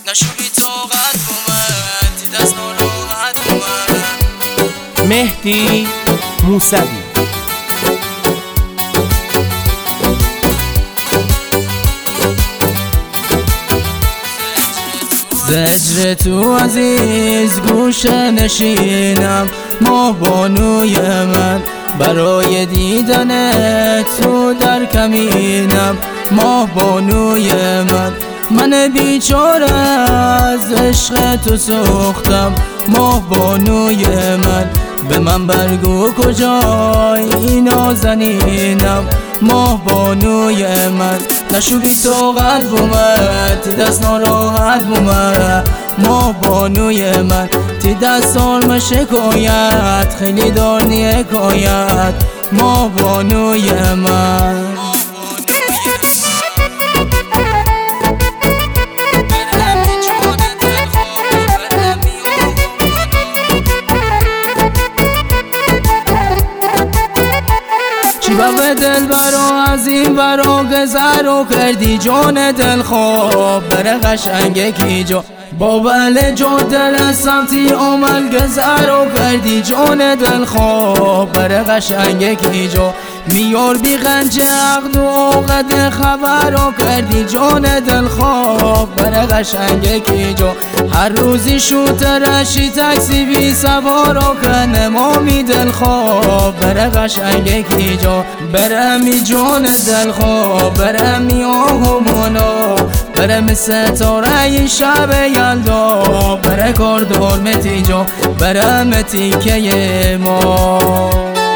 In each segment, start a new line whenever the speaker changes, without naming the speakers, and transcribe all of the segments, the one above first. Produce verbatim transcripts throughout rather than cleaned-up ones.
نشو بی طاقت بومد تی دست ناراحت بومد.
مهدی موسوی.
زجر تو عزیز گوش نشینم ماه بانوی من، برای دیدن تو در کمینم ماه بانوی من. من بیچاره از عشق تو سوختم ماه بانوی من، به من برگو کجای نازنینم ماه بانوی من. نشو بی طاقت بومد تی دست ناراحت بومد ماه بانوی من. تی دست آرم شکایت خیلی دارنی حکایت ماه بانوی من. چیبا به دل برا از این برا گذرو کردی جان دل خواب بره قشنگه کی جو با بله جو دل سمتی عمل گذرو کردی جان دل خواب بره قشنگه کی جو میار بی غنج عقد و عقد خبرو کردی جان دل خواب بره قشنگه کی جو هر روزی شوترشی تاکسی بی سوارو کنه مامی دل خواب بره قشنگه کی جو بره می جان دل خواب بره می آهمونو بره می ستاره این شب یلدا بره کردار متی جو بره متی که ما.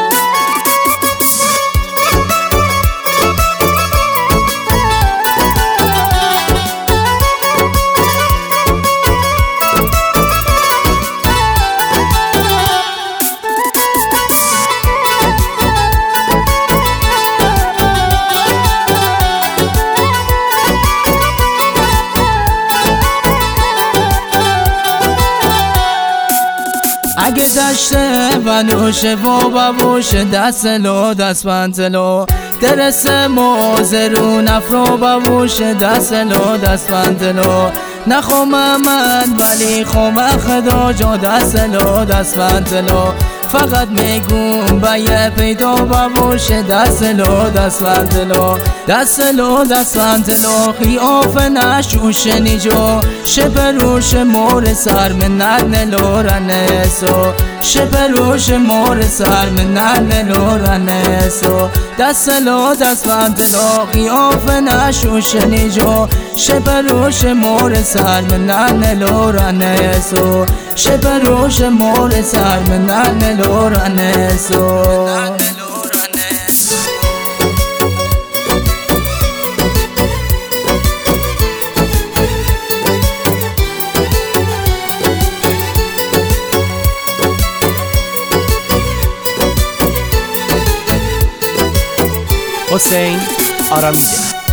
اگه دشته بنوشه و ببوشه دست لو دست پنتلو درسه موزه رو نفرو ببوشه دست لو دست پنتلو نخو محمد ولی خو خدا جا دست لو دست پنتلو فقط میگم باید پیدا ببوشه دست لو دست پنتلو دست لو دست پنتلو خیاف نشوشه نیجو شپروش مور سر من نلو رنسو شپروش مور سر من نلو رنسو دست لو دست پنتلو خیاف نشوشه نیجو شپروش مور سر من نلو رنسو شپروش مور سر من نلو رنسو.
حسین آرامیده.